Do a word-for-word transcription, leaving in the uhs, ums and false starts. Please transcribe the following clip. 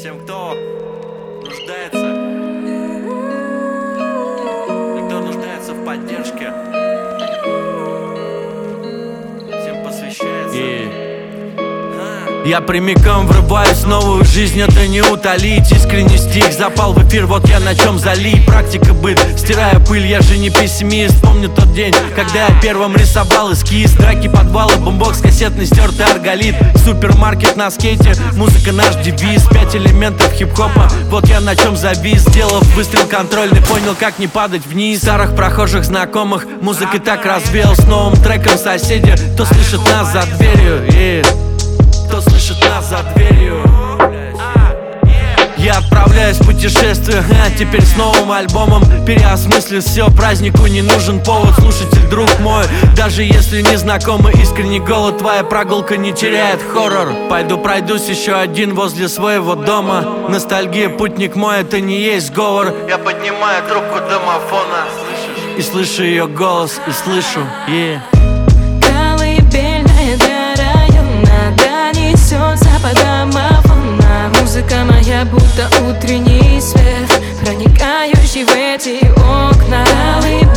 Всем, кто нуждается, и кто нуждается в поддержке, всем посвящается. Yeah. Я прямиком врываюсь в новую жизнь, это не утолить. Искренний стих запал в эфир, вот я на чем залить. Практика быт, стирая пыль, я же не пессимист. Помню тот день, когда я первым рисовал эскиз. Драки, подвалы, бумбокс, кассетный, стертый арголит. Супермаркет на скейте, музыка наш девиз. Пять элементов хип-хопа, вот я на чем завис. Сделав выстрел контрольный, понял, как не падать вниз. Старых прохожих знакомых, музыкой так развеял. С новым треком соседи, кто слышит нас за дверью, yeah. Кто слышит нас за дверью. Я отправляюсь в путешествие, а теперь с новым альбомом. Переосмыслив все, празднику не нужен повод. Слушатель, друг мой, даже если не знакомый, искренний голод, твоя прогулка не теряет хоррор. Пойду пройдусь еще один возле своего дома. Ностальгия, путник мой, это не есть сговор. Я поднимаю трубку домофона, слышишь? И слышу ее голос, и слышу, yeah. По домофона музыка моя, будто утренний свет, проникающий в эти окна.